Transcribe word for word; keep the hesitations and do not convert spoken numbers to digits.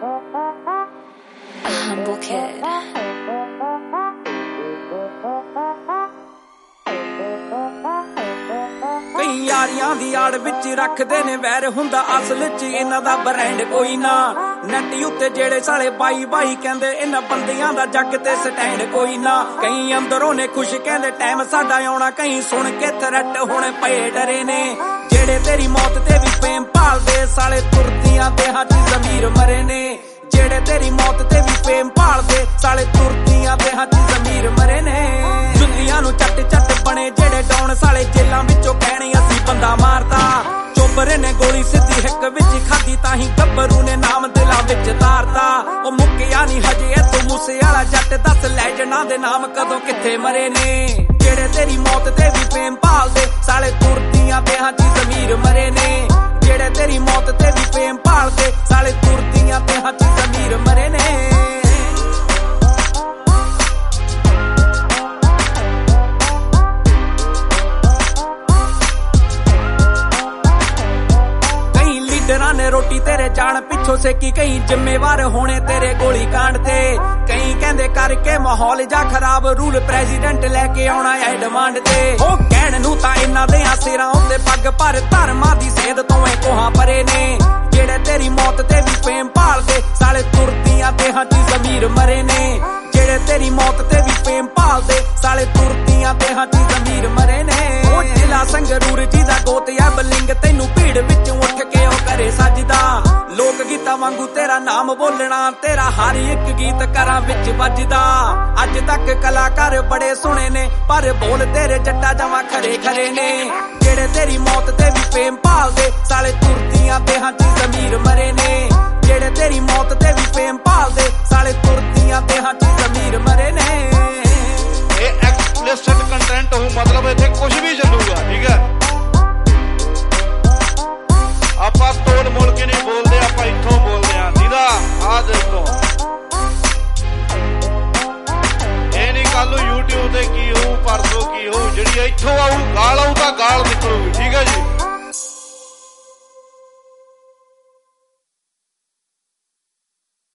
Humble kid. कई यारियां दी आड़ विच रखदे ने वैर हुंदा असल च इन्हां दा ब्रांड कोई ना नैट उत्ते जेड़े साले बाई बाई कहंदे इन्हां बंदियां दा जग ते स्टैंड कोई ना कई अंदरों ने खुश कहंदे टाइम साडा आउणा कई सुन के थरट हुण पए डरे ने जेड़े तेरी मौत ते भी फेम भालदे साले तुरदियां देहां च ज़मीर मरे ने जेड़े तेरी मौत ते भी फेम भालदे साले तुरदियां देहां च ज़मीर मरे ने जुल्लियां नूं चट चट बने जेड़े डौन साले जेलां विचों कहणे असीं बंदा मारदा चोबरे ने गोली सिद्धी हिक विच खाधी ताहीं गब्बरू ने नाम दिलां विच तारदा ओ मुक्किया नहीं हजे इत्थों मूसे वाला जट दस लैजंडां दे नाम कदों कित्थे मरे ने जेड़े तेरी मौत ते भी फेम भालदे साले तुरदियां देहां च ज़मीर मरे ने जेड़े तेरी मौत ते भी फेम भालदे साले तुरदियां देहां च ज़मीर मरे ने ने रोटी तेरे जान पिछों से की कई जिम्मेवार होने तेरे गोली कांड ते कई कहंदे करके माहौल जा खराब रूल प्रेसिडेंट लेके आउणा है डिमांड ते ओ कहण नूं तां इन्हां दे सिरां उत्ते पग पर धर्मां दी सेध तों ए कोहां परे ने जेड़े तेरी मौत ते भी फेम भालदे साले तुरदियां देहां च ज़मीर मरे ने जेड़े तेरी मौत ते भी फेम भालदे साले तुरदियां देहां च ज़मीर मरे ने ओ जिला संगरूर जी दा गोत या बलिंग तैनूं भीड़ विच उठ के ओ करे सजदा लोक गीतां वांगू तेरा नाम बोलना तेरा हर एक गीत घरां विच वजदा अज तक कलाकार बड़े सुने ने पर बोल तेरे जट्टा जवां खरे खरे ने जेड़े तेरी मौत ते भी फेम भालदे साले तुरदियां देहां च ज़मीर मरे ने जेड़े तेरी मौत ते भी फेम भालदे साले तुरदियां देहां च ज़मीर मरे ने ये एक्सप्लिसिट कंटेंट हो मतलब इत्थे कुछ भी चलूगा ठीक है ਆਪਾਂ ਤੋੜ ਮੋੜ ਕੇ ਨਹੀਂ ਬੋਲਦੇ ਆਪਾਂ ਇੱਥੋਂ ਬੋਲਦੇ ਆ ਦੀਦਾ ਆ ਦੇਖੋ ਇਹ ਨਹੀਂ ਕੱਲ ਨੂੰ YouTube ਤੇ ਕੀ ਹੋਊ ਪਰਸੋਂ ਕੀ ਹੋਊ ਜਿਹੜੀ ਇੱਥੋਂ ਆਊ ਗਾਲ ਆਊ ਤਾਂ ਗਾਲ ਨਿਕਲੂਗੀ ਠੀਕ ਹੈ ਜੀ।